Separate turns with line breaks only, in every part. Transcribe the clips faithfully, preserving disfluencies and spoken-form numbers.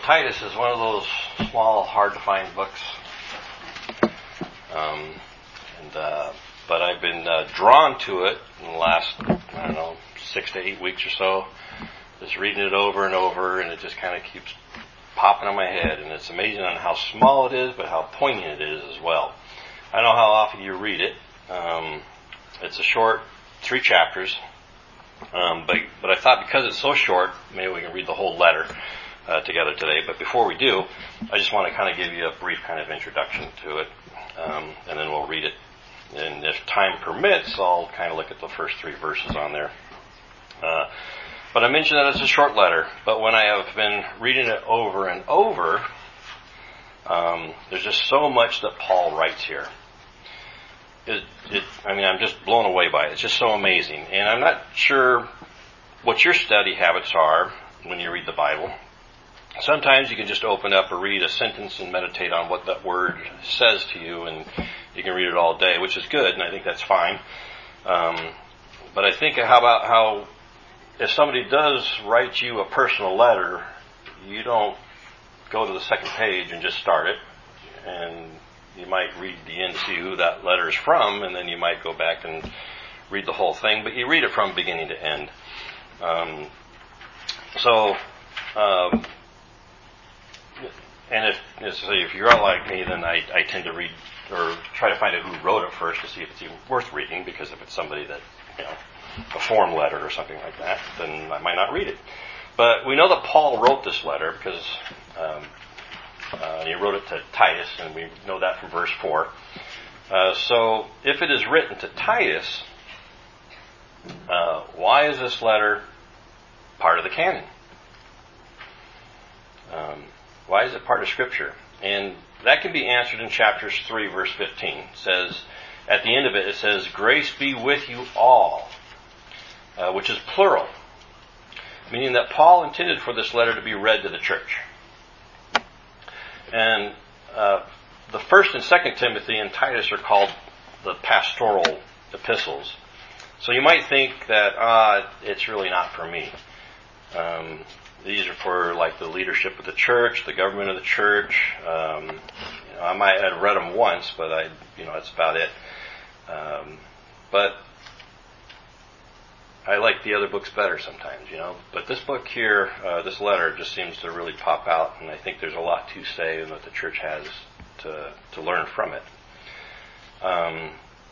Titus is one of those small, hard-to-find books. Um, and uh, but I've been uh, drawn to it in the last, I don't know, six to eight weeks or so. Just reading it over and over, and it just kind of keeps popping on my head. And it's amazing on how small it is, but how poignant it is as well. I don't know how often you read it. Um, it's a short, three chapters. Um, but but I thought because it's so short, maybe we can read the whole letter uh, together today. But before we do, I just want to kind of give you a brief kind of introduction to it, um, and then we'll read it. And if time permits, I'll kind of look at the first three verses on there. Uh, but I mentioned that it's a short letter. But when I have been reading it over and over, um, there's just so much that Paul writes here. It, it, I mean, I'm just blown away by it. It's just so amazing. And I'm not sure what your study habits are when you read the Bible. Sometimes you can just open up or read a sentence and meditate on what that word says to you, and you can read it all day, which is good, and I think that's fine. Um, but I think how about how if somebody does write you a personal letter, you don't go to the second page and just start it, and you might read the end to see who that letter is from, and then you might go back and read the whole thing, but you read it from beginning to end. Um, so, um, and if so if you're like me, then I, I tend to read or try to find out who wrote it first to see if it's even worth reading, because if it's somebody that, you know, a form letter or something like that, then I might not read it. But we know that Paul wrote this letter because um, Uh, he wrote it to Titus, and we know that from verse four. Uh, so, if it is written to Titus, uh, why is this letter part of the canon? Um, why is it part of Scripture? And that can be answered in chapters three, verse fifteen. It says, at the end of it, it says, "Grace be with you all," uh, which is plural, meaning that Paul intended for this letter to be read to the church. And uh, the first and second Timothy and Titus are called the pastoral epistles. So you might think that, ah, uh, it's really not for me. Um, these are for like the leadership of the church, the government of the church. Um, you know, I might have read them once, but I, you know, that's about it. Um, but I like the other books better sometimes, you know. But this book here, uh, this letter, just seems to really pop out, and I think there's a lot to say and that the church has to to learn from it. Um,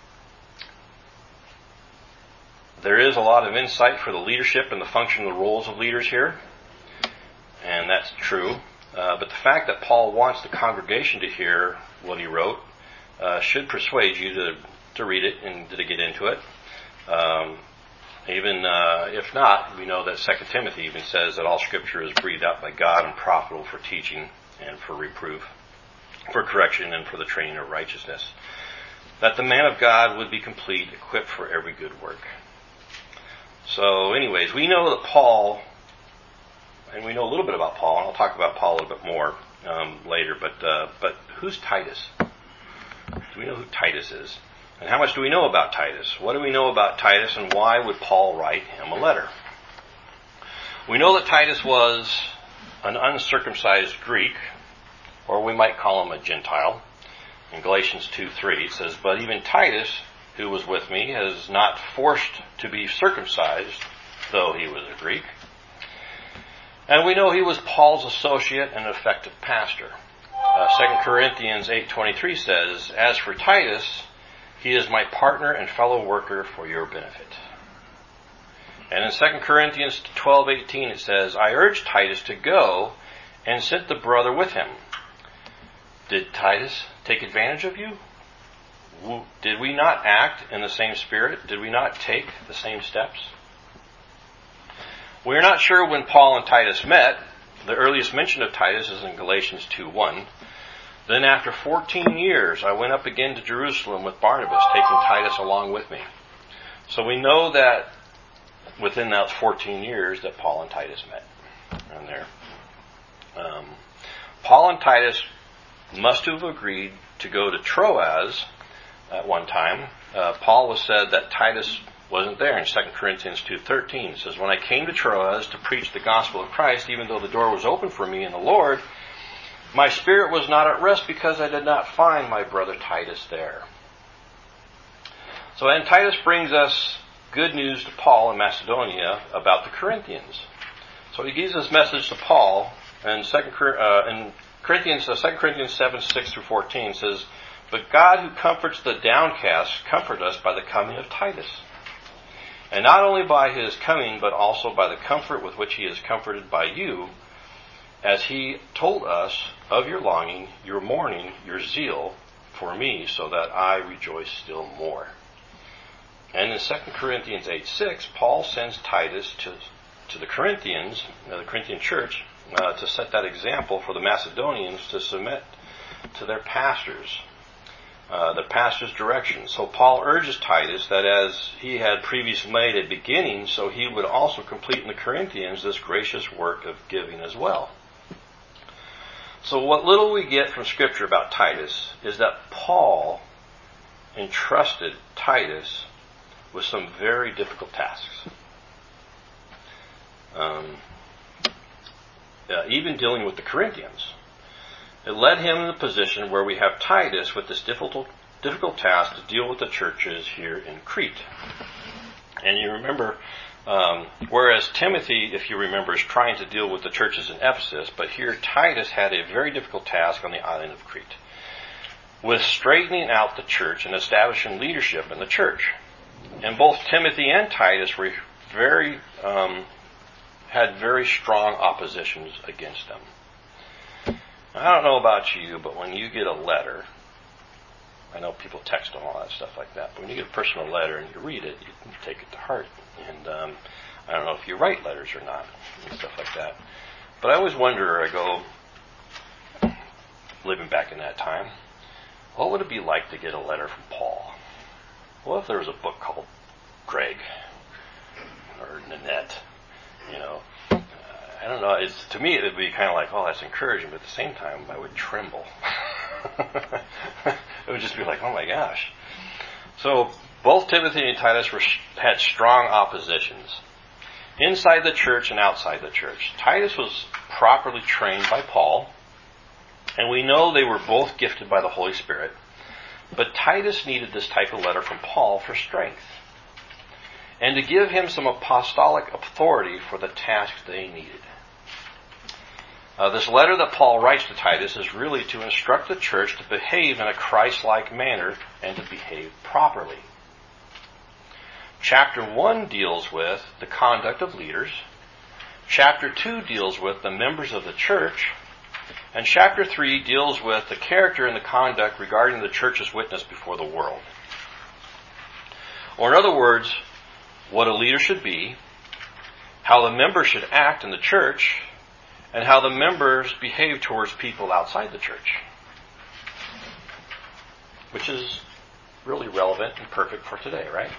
there is a lot of insight for the leadership and the function of the roles of leaders here, and that's true. Uh, but the fact that Paul wants the congregation to hear what he wrote uh, should persuade you to to read it and to get into it. Um, Even uh, if not, we know that Second Timothy even says that all Scripture is breathed out by God and profitable for teaching and for reproof, for correction and for the training of righteousness, that the man of God would be complete, equipped for every good work. So anyways, we know that Paul, and we know a little bit about Paul, and I'll talk about Paul a little bit more um, later, but uh, but who's Titus? Do we know who Titus is? And how much do we know about Titus? What do we know about Titus, and why would Paul write him a letter? We know that Titus was an uncircumcised Greek, or we might call him a Gentile. In Galatians two three it says, "But even Titus, who was with me, is not forced to be circumcised, though he was a Greek." And we know he was Paul's associate and effective pastor. Uh, Second Corinthians eight twenty-three says, "As for Titus, he is my partner and fellow worker for your benefit." And in Second Corinthians twelve eighteen it says, "I urged Titus to go and sent the brother with him." Did Titus take advantage of you? Did we not act in the same spirit? Did we not take the same steps? We're not sure when Paul and Titus met. The earliest mention of Titus is in Galatians two one. "Then after fourteen years, I went up again to Jerusalem with Barnabas, taking Titus along with me." So we know that within those fourteen years that Paul and Titus met. And there. Um, Paul and Titus must have agreed to go to Troas at one time. Uh, Paul was said that Titus wasn't there in Second Corinthians two thirteen. It says, when I came to Troas to preach the gospel of Christ, even though the door was open for me in the Lord, my spirit was not at rest because I did not find my brother Titus there. So then Titus brings us good news to Paul in Macedonia about the Corinthians. So he gives this message to Paul in Second uh, in Corinthians, uh, Second Corinthians seven six through fourteen says, but God who comforts the downcast comfort us by the coming of Titus. And not only by his coming, but also by the comfort with which he is comforted by you, as he told us of your longing, your mourning, your zeal for me, so that I rejoice still more. And in Second Corinthians eight six, Paul sends Titus to, to the Corinthians, uh, the Corinthian church, uh, to set that example for the Macedonians to submit to their pastors. Uh, the pastor's direction. So Paul urges Titus that as he had previously made a beginning, so he would also complete in the Corinthians this gracious work of giving as well. So what little we get from Scripture about Titus is that Paul entrusted Titus with some very difficult tasks. Um, uh, even dealing with the Corinthians. It led him in the position where we have Titus with this difficult, difficult task to deal with the churches here in Crete. And you remember, um, whereas Timothy, if you remember, is trying to deal with the churches in Ephesus, but here Titus had a very difficult task on the island of Crete, with straightening out the church and establishing leadership in the church. And both Timothy and Titus were very, um, had very strong oppositions against them. I don't know about you, but when you get a letter, I know people text them all that stuff like that, but when you get a personal letter and you read it, you can take it to heart. And um, I don't know if you write letters or not and stuff like that. But I always wonder, I go, living back in that time, what would it be like to get a letter from Paul? What if there was a book called Greg or Nanette, you know? I don't know. It's, to me, it would be kind of like, oh, that's encouraging, but at the same time, I would tremble. It would just be like, oh my gosh. So both Timothy and Titus were, had strong oppositions inside the church and outside the church. Titus was properly trained by Paul, and we know they were both gifted by the Holy Spirit. But Titus needed this type of letter from Paul for strength and to give him some apostolic authority for the task they needed. Uh, this letter that Paul writes to Titus is really to instruct the church to behave in a Christ-like manner and to behave properly. Chapter one deals with the conduct of leaders. Chapter two deals with the members of the church. And chapter three deals with the character and the conduct regarding the church's witness before the world. Or in other words, what a leader should be, how the members should act in the church, and how the members behave towards people outside the church. Which is really relevant and perfect for today, right?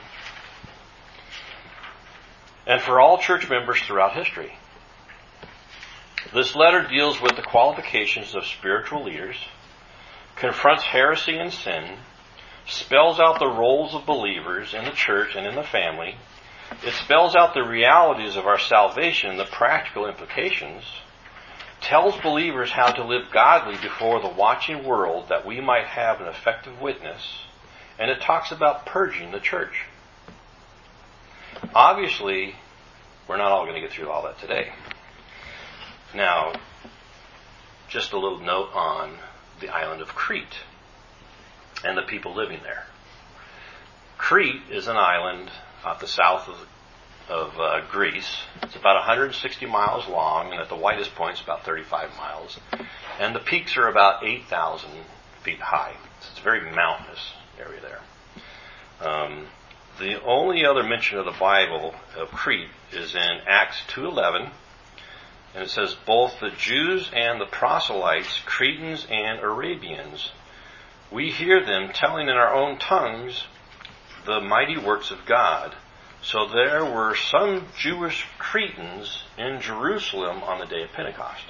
And for all church members throughout history. This letter deals with the qualifications of spiritual leaders, confronts heresy and sin, spells out the roles of believers in the church and in the family. It spells out the realities of our salvation and the practical implications, tells believers how to live godly before the watching world that we might have an effective witness, and it talks about purging the church. Obviously, we're not all going to get through all that today. Now, just a little note on the island of Crete and the people living there. Crete is an island off the south of, of uh, Greece. It's about one hundred sixty miles long, and at the widest point, it's about thirty-five miles. And the peaks are about eight thousand feet high. So it's a very mountainous area there. Um, the only other mention of the Bible of Crete is in Acts two eleven. And it says, both the Jews and the proselytes, Cretans and Arabians, we hear them telling in our own tongues the mighty works of God. So there were some Jewish Cretans in Jerusalem on the day of Pentecost.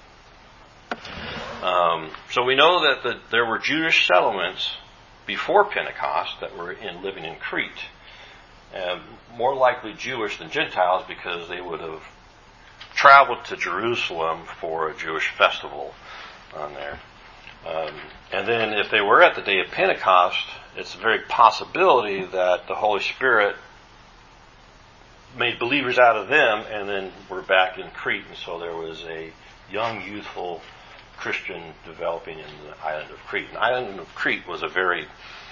Um, so we know that the, there were Jewish settlements before Pentecost that were in, living in Crete. uh, more likely Jewish than Gentiles, because they would have traveled to Jerusalem for a Jewish festival on there. Um, and then if they were at the day of Pentecost, it's a very possibility that the Holy Spirit made believers out of them, and then we're back in Crete, and so there was a young, youthful Christian developing in the island of Crete. And the island of Crete was a very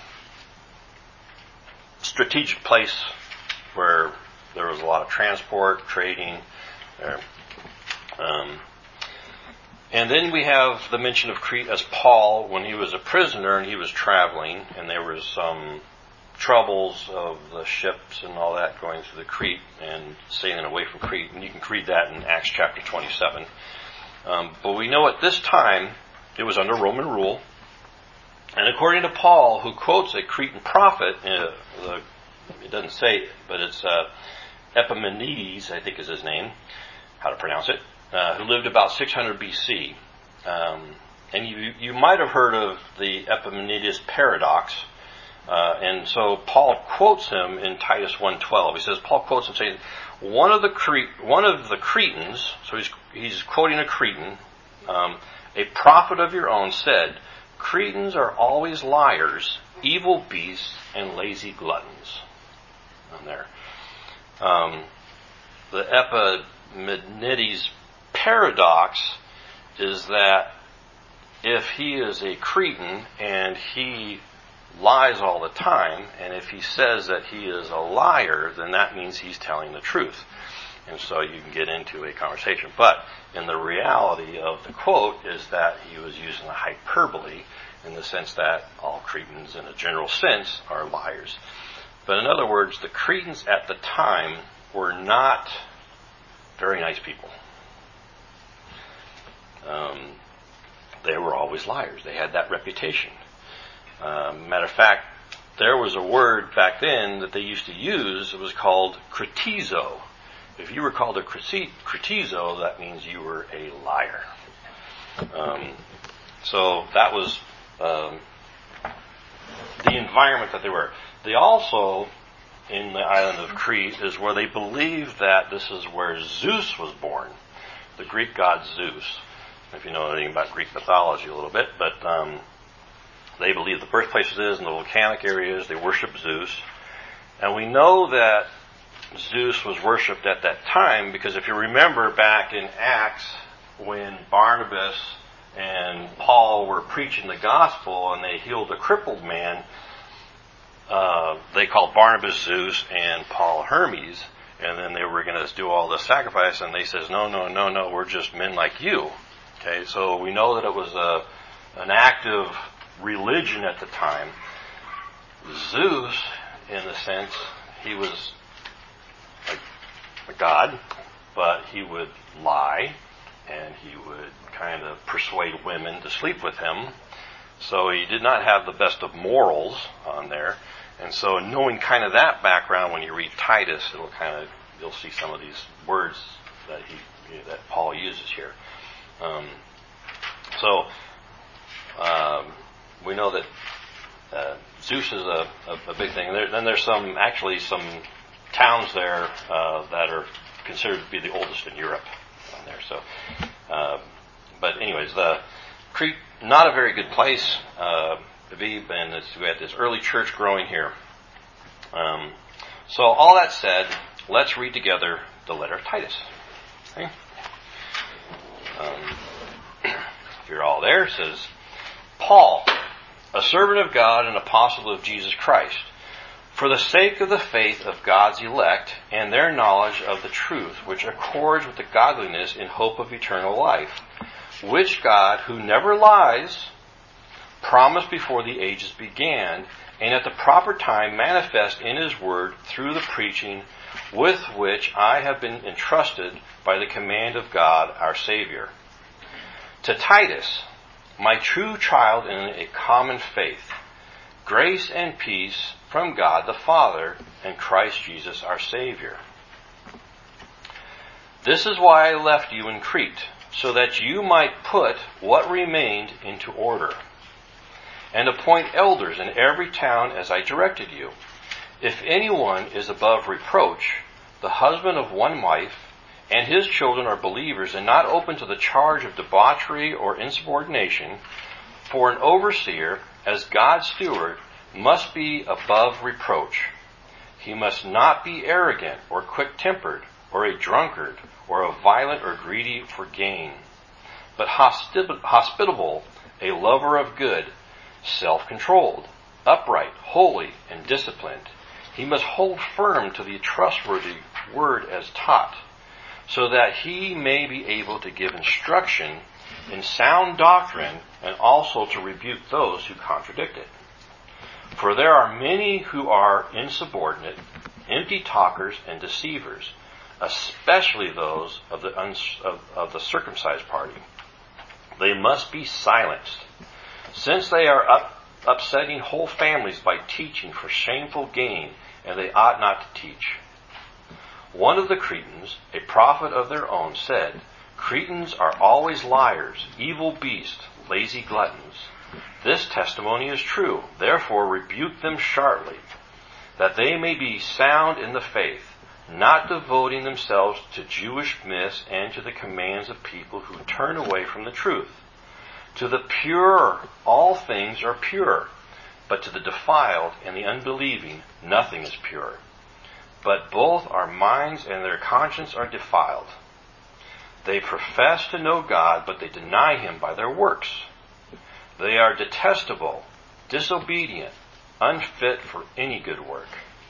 strategic place where there was a lot of transport, trading there. Um, and then we have the mention of Crete as Paul, when he was a prisoner and he was traveling, and there was some troubles of the ships and all that going through the Crete and sailing away from Crete. And you can read that in Acts chapter twenty-seven. Um, but we know at this time it was under Roman rule. And according to Paul, who quotes a Cretan prophet, uh, the, it doesn't say, but it's uh, Epimenides, I think is his name, how to pronounce it, uh, who lived about six hundred B C. Um, and you, you might have heard of the Epimenides paradox. Uh, and so Paul quotes him in Titus one twelve. He says, Paul quotes him saying, one of the Cre- one of the Cretans, so he's he's quoting a Cretan, um, a prophet of your own said, Cretans are always liars, evil beasts, and lazy gluttons. On there. Um, the Epimenides paradox is that if he is a Cretan and he lies all the time, and if he says that he is a liar, then that means he's telling the truth. And so you can get into a conversation. But in the reality of the quote is that he was using a hyperbole in the sense that all Cretans in a general sense are liars. But in other words, the Cretans at the time were not very nice people. Um, they were always liars. They had that reputation. Um, matter of fact, there was a word back then that they used to use. It was called critizo. If you were called a critizo, that means you were a liar. Um, so that was um, the environment that they were. They also, in the island of Crete, is where they believe that this is where Zeus was born, the Greek god Zeus. If you know anything about Greek mythology a little bit, but um, they believe the birthplace is in the volcanic areas. They worship Zeus. And we know that Zeus was worshipped at that time because if you remember back in Acts when Barnabas and Paul were preaching the gospel and they healed a crippled man, uh, they called Barnabas Zeus and Paul Hermes. And then they were going to do all the sacrifice and they says, no, no, no, no, we're just men like you. Okay, so we know that it was a an active religion at the time. Zeus, in the sense, he was a, a god, but he would lie and he would kind of persuade women to sleep with him. So he did not have the best of morals on there. And so knowing kind of that background, when you read Titus, it'll kind of, you'll see some of these words that he, that Paul uses here. Um, so, um, we know that uh, Zeus is a, a, a big thing. And there, then there's some, actually some towns there uh, that are considered to be the oldest in Europe on there. So, uh, but anyways, the Crete, not a very good place uh, to be, and it's, we had this early church growing here. Um, so all that said, let's read together the letter of Titus. Okay? Um, if you're all there, it says, Paul, a servant of God and apostle of Jesus Christ, for the sake of the faith of God's elect and their knowledge of the truth, which accords with the godliness in hope of eternal life, which God, who never lies, promised before the ages began, and at the proper time manifest in his word through the preaching with which I have been entrusted by the command of God our Savior. To Titus, my true child in a common faith, grace and peace from God the Father and Christ Jesus our Savior. This is why I left you in Crete, so that you might put what remained into order, and appoint elders in every town as I directed you. If anyone is above reproach, the husband of one wife, and his children are believers and not open to the charge of debauchery or insubordination, for an overseer, as God's steward, must be above reproach. He must not be arrogant or quick-tempered or a drunkard or a violent or greedy for gain, but hospitable, a lover of good, self-controlled, upright, holy, and disciplined. He must hold firm to the trustworthy word as taught, so that he may be able to give instruction in sound doctrine and also to rebuke those who contradict it. For there are many who are insubordinate, empty talkers, and deceivers, especially those of the, uns- of, of the circumcised party. They must be silenced, since they are up, upsetting whole families by teaching for shameful gain, and they ought not to teach. One of the Cretans, a prophet of their own, said, "Cretans are always liars, evil beasts, lazy gluttons." This testimony is true. Therefore rebuke them sharply, that they may be sound in the faith, not devoting themselves to Jewish myths and to the commands of people who turn away from the truth. To the pure, all things are pure, but to the defiled and the unbelieving, nothing is pure. But both our minds and their conscience are defiled. They profess to know God, but they deny Him by their works. They are detestable, disobedient, unfit for any good work.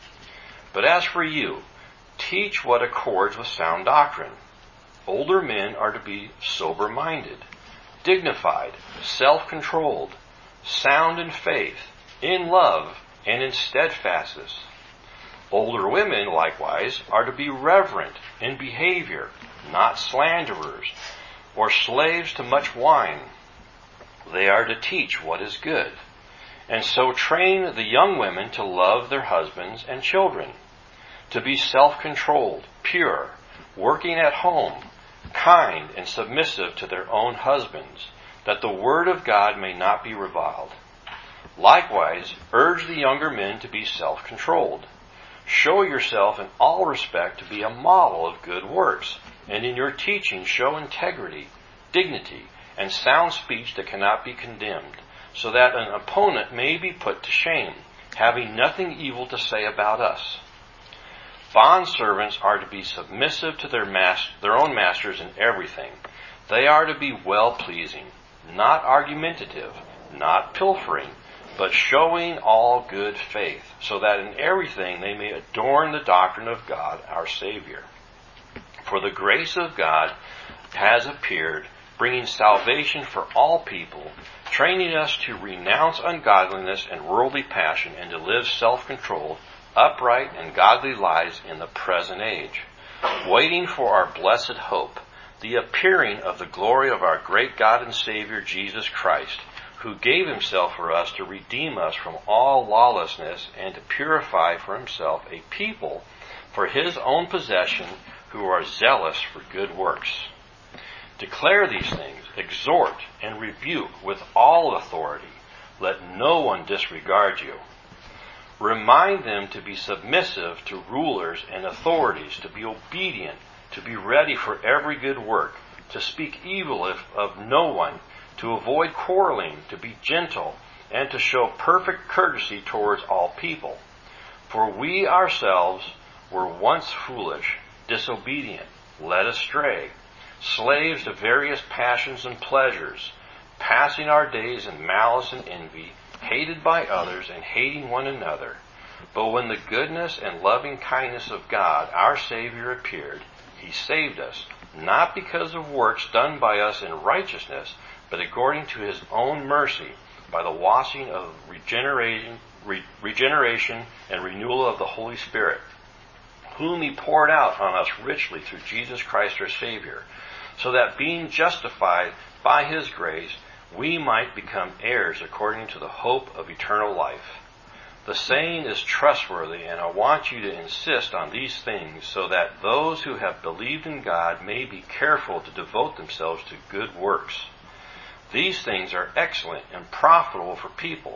But as for you, teach what accords with sound doctrine. Older men are to be sober-minded, dignified, self-controlled, sound in faith, in love, and in steadfastness. Older women, likewise, are to be reverent in behavior, not slanderers, or slaves to much wine. They are to teach what is good, and so train the young women to love their husbands and children, to be self-controlled, pure, working at home, kind and submissive to their own husbands, that the word of God may not be reviled. Likewise, urge the younger men to be self-controlled. Show yourself in all respect to be a model of good works, and in your teaching show integrity, dignity, and sound speech that cannot be condemned, so that an opponent may be put to shame, having nothing evil to say about us. Bondservants are to be submissive to their, mas- their own masters in everything. They are to be well-pleasing, not argumentative, not pilfering, but showing all good faith, so that in everything they may adorn the doctrine of God our Savior. For the grace of God has appeared, bringing salvation for all people, training us to renounce ungodliness and worldly passion, and to live self-controlled, upright, and godly lives in the present age, waiting for our blessed hope, the appearing of the glory of our great God and Savior Jesus Christ, who gave Himself for us to redeem us from all lawlessness and to purify for Himself a people for His own possession who are zealous for good works. Declare these things, exhort and rebuke with all authority. Let no one disregard you. Remind them to be submissive to rulers and authorities, to be obedient, to be ready for every good work, to speak evil if of no one, to avoid quarreling, to be gentle, and to show perfect courtesy towards all people. For we ourselves were once foolish, disobedient, led astray, slaves to various passions and pleasures, passing our days in malice and envy, hated by others and hating one another. But when the goodness and loving kindness of God, our Savior, appeared, He saved us, not because of works done by us in righteousness, but according to His own mercy, by the washing of regeneration, re- regeneration and renewal of the Holy Spirit, whom He poured out on us richly through Jesus Christ our Savior, so that being justified by His grace, we might become heirs according to the hope of eternal life. The saying is trustworthy, and I want you to insist on these things, so that those who have believed in God may be careful to devote themselves to good works. These things are excellent and profitable for people,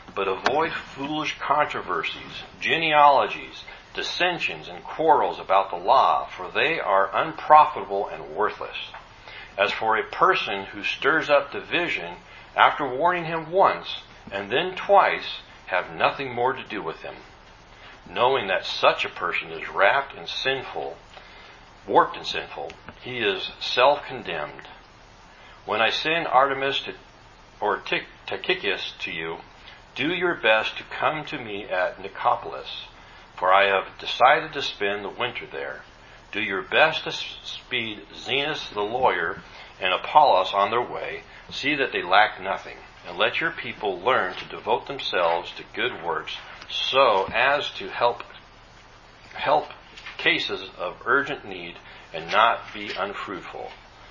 but avoid foolish controversies, genealogies, dissensions, and quarrels about the law, for they are unprofitable and worthless. As for a person who stirs up division, after warning him once, and then twice, have nothing more to do with him, knowing that such a person is wrapped in sinful, warped and sinful, he is self-condemned. When I send Artemis to, or Tychicus to you, do your best to come to me at Nicopolis, for I have decided to spend the winter there. Do your best to speed Zenas the lawyer and Apollos on their way. See that they lack nothing, and let your people learn to devote themselves to good works, so as to help help cases of urgent need and not be unfruitful.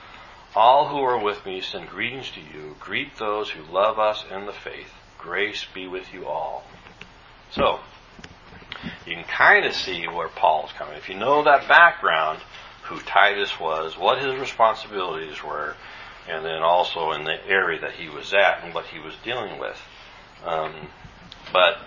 All who are with me send greetings to you. Greet those who love us in the faith. Grace be with you all. So, you can kind of see where Paul's coming. If you know that background, who Titus was, what his responsibilities were, and then also in the area that he was at and what he was dealing with. Um, but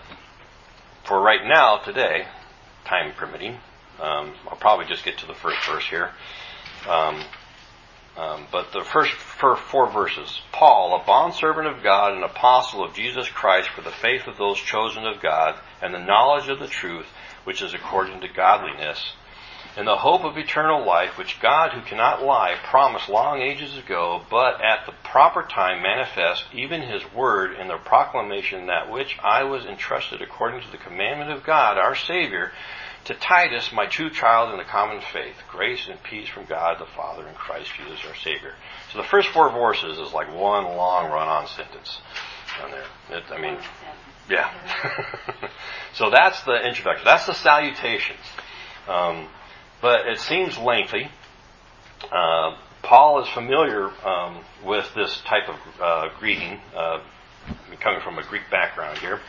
for right now, today, time permitting, um, I'll probably just get to the first verse here. Um, um, but the first four, four verses. Paul, a bondservant of God and apostle of Jesus Christ for the faith of those chosen of God and the knowledge of the truth, which is according to godliness, in the hope of eternal life, which God, who cannot lie, promised long ages ago, but at the proper time manifest even his word in the proclamation, that which I was entrusted according to the commandment of God, our Savior, to Titus, my true child in the common faith. Grace and peace from God the Father and Christ Jesus our Savior. So the first four verses is like one long run-on sentence on there. It, I mean, yeah. So that's the introduction. That's the salutations. Um, But it seems lengthy. Uh, Paul is familiar um, with this type of uh, greeting, uh, coming from a Greek background here.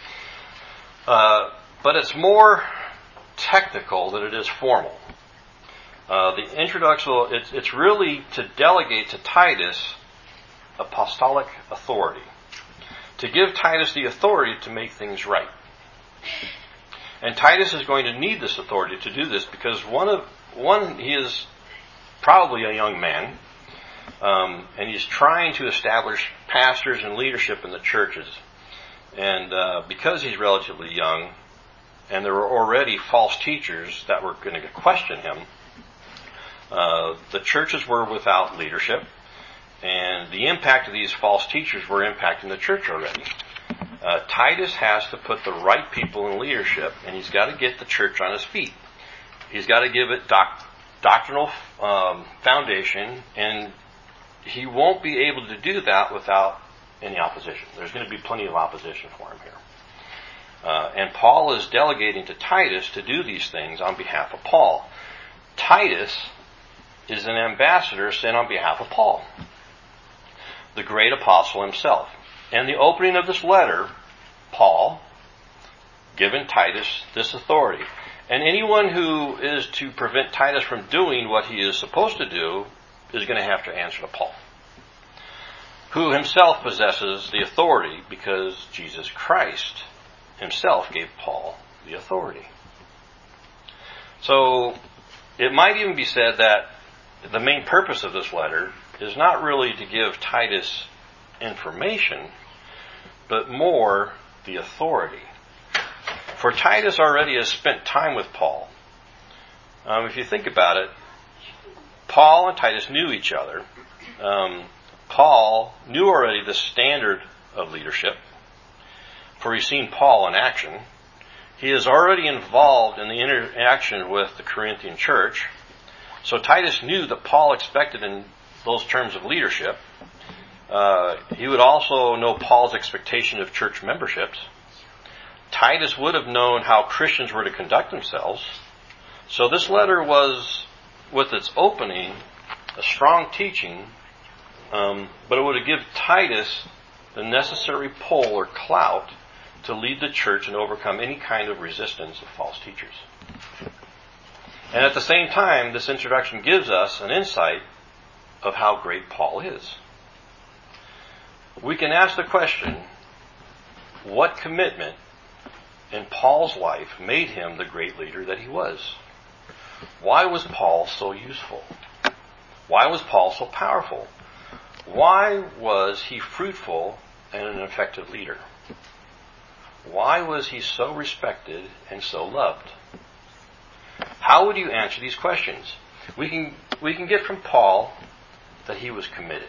Uh, but it's more technical than it is formal. Uh, the introduction, it's, it's really to delegate to Titus apostolic authority, to give Titus the authority to make things right. And Titus is going to need this authority to do this because one of One, he is probably a young man, um, and he's trying to establish pastors and leadership in the churches. And uh, because he's relatively young, and there were already false teachers that were going to question him, uh, the churches were without leadership, and the impact of these false teachers were impacting the church already. Uh, Titus has to put the right people in leadership, and he's got to get the church on his feet. He's got to give it doc- doctrinal um, foundation, and he won't be able to do that without any opposition. There's going to be plenty of opposition for him here. Uh, and Paul is delegating to Titus to do these things on behalf of Paul. Titus is an ambassador sent on behalf of Paul, the great apostle himself. And the opening of this letter, Paul, given Titus this authority. And anyone who is to prevent Titus from doing what he is supposed to do is going to have to answer to Paul, who himself possesses the authority because Jesus Christ himself gave Paul the authority. So it might even be said that the main purpose of this letter is not really to give Titus information, but more the authority. For Titus already has spent time with Paul. Um, if you think about it, Paul and Titus knew each other. Um, Paul knew already the standard of leadership, for he's seen Paul in action. He is already involved in the interaction with the Corinthian church. So Titus knew that Paul expected in those terms of leadership. Uh, he would also know Paul's expectation of church memberships. Titus would have known how Christians were to conduct themselves. So this letter was, with its opening, a strong teaching, um, but it would have given Titus the necessary pull or clout to lead the church and overcome any kind of resistance of false teachers. And at the same time, this introduction gives us an insight of how great Paul is. We can ask the question, what commitment in Paul's life made him the great leader that he was? Why was Paul so useful? Why was Paul so powerful? Why was he fruitful and an effective leader? Why was he so respected and so loved? How would you answer these questions? We can we can get from Paul that he was committed.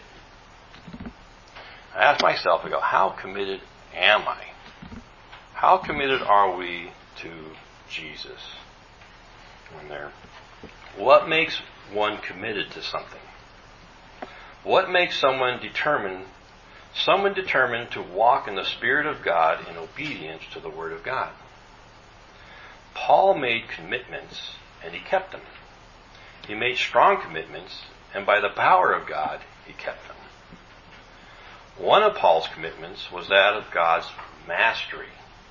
I ask myself, I go, how committed am I? How committed are we to Jesus? When there, what makes one committed to something? What makes someone determined, someone determined to walk in the Spirit of God in obedience to the Word of God? Paul made commitments and he kept them. He made strong commitments, and by the power of God, he kept them. One of Paul's commitments was that of God's mastery.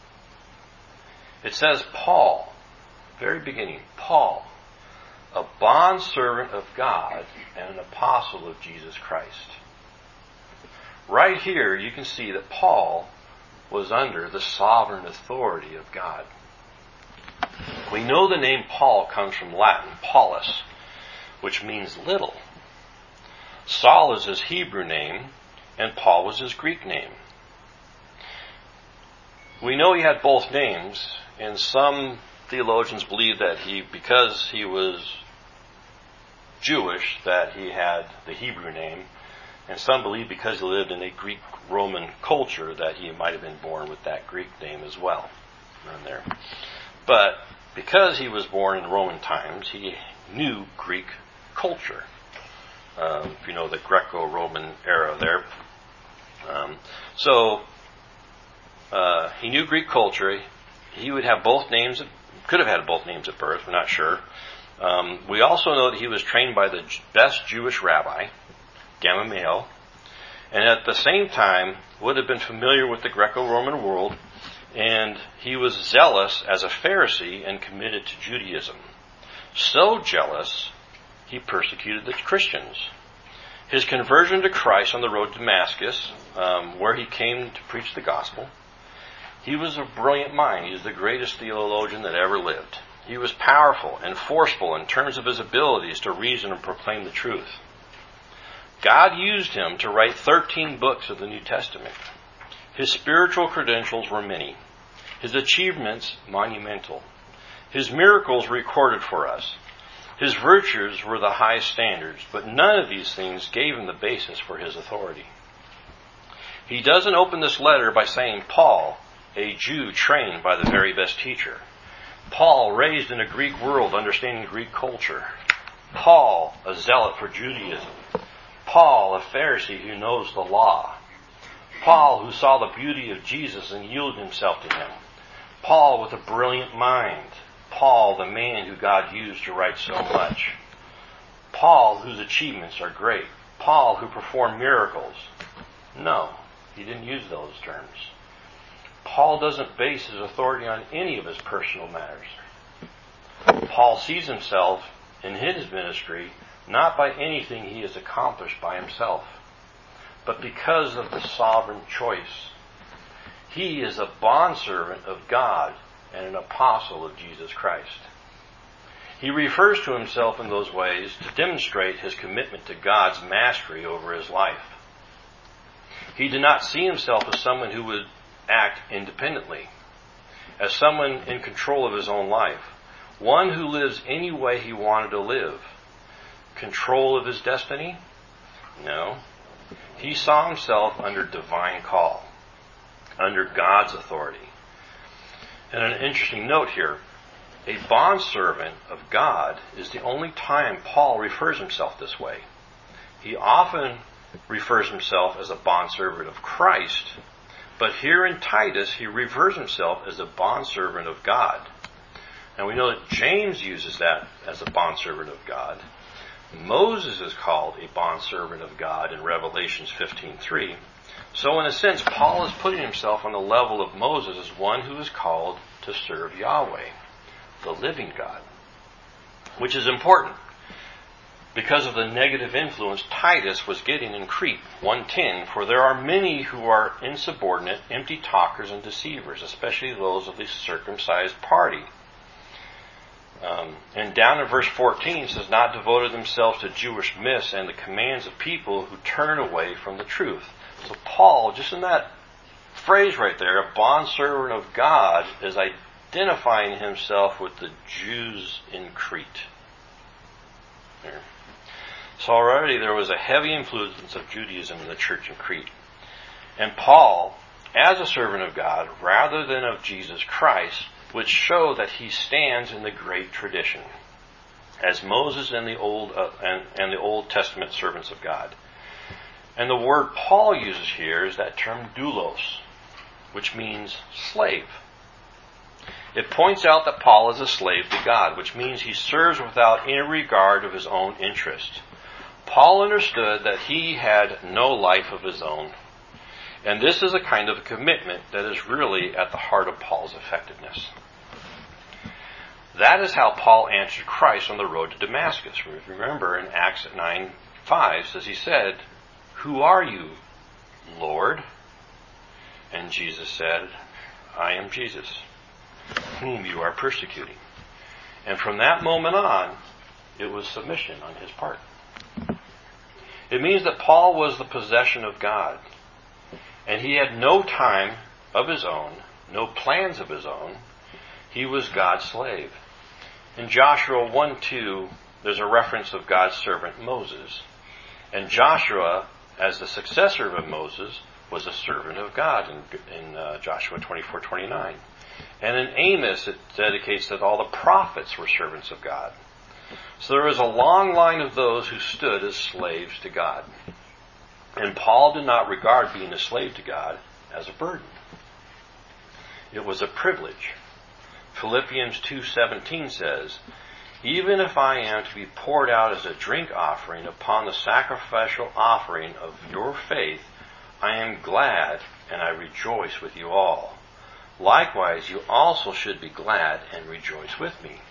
It says Paul, very beginning, Paul, a bondservant of God and an apostle of Jesus Christ. Right here you can see that Paul was under the sovereign authority of God. We know the name Paul comes from Latin, Paulus, which means little. Saul is his Hebrew name, and Paul was his Greek name. We know he had both names, and some theologians believe that he, because he was Jewish, that he had the Hebrew name, and some believe because he lived in a Greek-Roman culture that he might have been born with that Greek name as well. In there. But because he was born in Roman times, he knew Greek culture. Um, if you know the Greco-Roman era there. Um, so uh, he knew Greek culture. He would have both names, could have had both names at birth, we're not sure. Um, we also know that he was trained by the best Jewish rabbi, Gamaliel, and at the same time would have been familiar with the Greco-Roman world, and he was zealous as a Pharisee and committed to Judaism. So jealous, he persecuted the Christians. His conversion to Christ on the road to Damascus, um, where he came to preach the gospel, he was a brilliant mind. He was the greatest theologian that ever lived. He was powerful and forceful in terms of his abilities to reason and proclaim the truth. God used him to write thirteen books of the New Testament. His spiritual credentials were many. His achievements monumental. His miracles recorded for us. His virtues were the highest standards, but none of these things gave him the basis for his authority. He doesn't open this letter by saying, Paul, a Jew trained by the very best teacher. Paul, raised in a Greek world, understanding Greek culture. Paul, a zealot for Judaism. Paul, a Pharisee who knows the law. Paul, who saw the beauty of Jesus and yielded himself to him. Paul, with a brilliant mind. Paul, the man who God used to write so much. Paul, whose achievements are great. Paul, who performed miracles. No, he didn't use those terms. Paul doesn't base his authority on any of his personal matters. Paul sees himself in his ministry not by anything he has accomplished by himself, but because of the sovereign choice. He is a bondservant of God and an apostle of Jesus Christ. He refers to himself in those ways to demonstrate his commitment to God's mastery over his life. He did not see himself as someone who would act independently, as someone in control of his own life, one who lives any way he wanted to live. Control of his destiny? No. He saw himself under divine call, under God's authority. And an interesting note here, a bondservant of God is the only time Paul refers himself this way. He often refers himself as a bondservant of Christ, but here in Titus he refers himself as a bondservant of God. And we know that James uses that as a bondservant of God. Moses is called a bondservant of God in Revelation fifteen three. So in a sense, Paul is putting himself on the level of Moses as one who is called to serve Yahweh, the living God, which is important. because of the negative influence Titus was getting in Crete. one ten, for there are many who are insubordinate, empty talkers, and deceivers, especially those of the circumcised party. Um, and down in verse fourteen it says, not devoted themselves to Jewish myths and the commands of people who turn away from the truth. So Paul, just in that phrase right there, a bondservant of God, is identifying himself with the Jews in Crete. There. So already there was a heavy influence of Judaism in the church in Crete. And Paul, as a servant of God, rather than of Jesus Christ, would show that he stands in the great tradition, as Moses and the Old uh, and, and the Old Testament servants of God. And the word Paul uses here is that term doulos, which means slave. It points out that Paul is a slave to God, which means he serves without any regard of his own interest. Paul understood that he had no life of his own. And this is a kind of a commitment that is really at the heart of Paul's effectiveness. That is how Paul answered Christ on the road to Damascus. Remember in Acts nine five says he said, who are you, Lord? And Jesus said, I am Jesus, whom you are persecuting. And from that moment on, it was submission on his part. It means that Paul was the possession of God. And he had no time of his own, no plans of his own. He was God's slave. In Joshua one two, there's a reference of God's servant Moses. And Joshua, as the successor of Moses, was a servant of God in, in uh, Joshua twenty-four twenty-nine. And in Amos, it dedicates that all the prophets were servants of God. So there was a long line of those who stood as slaves to God. And Paul did not regard being a slave to God as a burden. It was a privilege. Philippians two seventeen says, even if I am to be poured out as a drink offering upon the sacrificial offering of your faith, I am glad and I rejoice with you all. Likewise, you also should be glad and rejoice with me.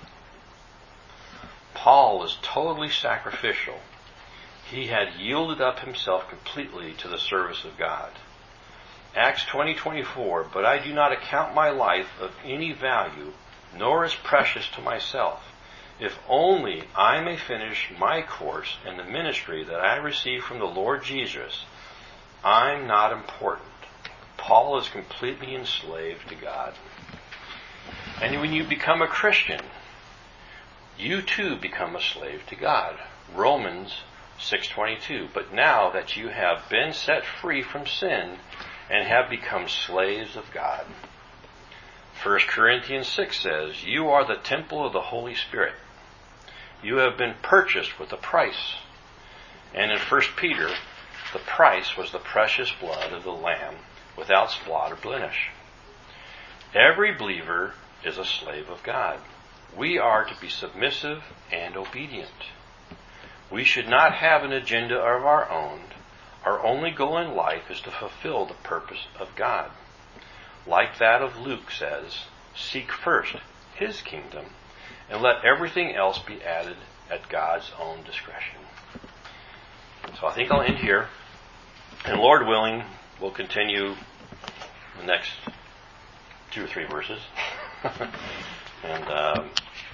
Paul was totally sacrificial. He had yielded up himself completely to the service of God. Acts twenty twenty-four, but I do not account my life of any value, nor as precious to myself, if only I may finish my course in the ministry that I received from the Lord Jesus. I'm not important. Paul is completely enslaved to God. And when you become a Christian, you too become a slave to God. Romans six twenty-two, but now that you have been set free from sin and have become slaves of God. First Corinthians six says, you are the temple of the Holy Spirit. You have been purchased with a price. And in First Peter, the price was the precious blood of the Lamb without spot or blemish. Every believer is a slave of God. We are to be submissive and obedient. We should not have an agenda of our own. Our only goal in life is to fulfill the purpose of God. Like that of Luke says, seek first his kingdom and let everything else be added at God's own discretion. So I think I'll end here. And Lord willing, we'll continue the next two or three verses. and um,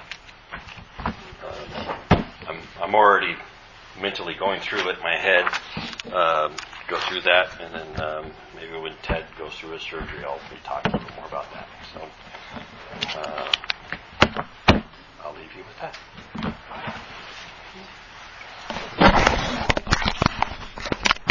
uh, I'm, I'm already mentally going through it in my head. Um, go through that, and then um, maybe when Ted goes through his surgery, I'll be talking a little more about that. So uh, I'll leave you with that.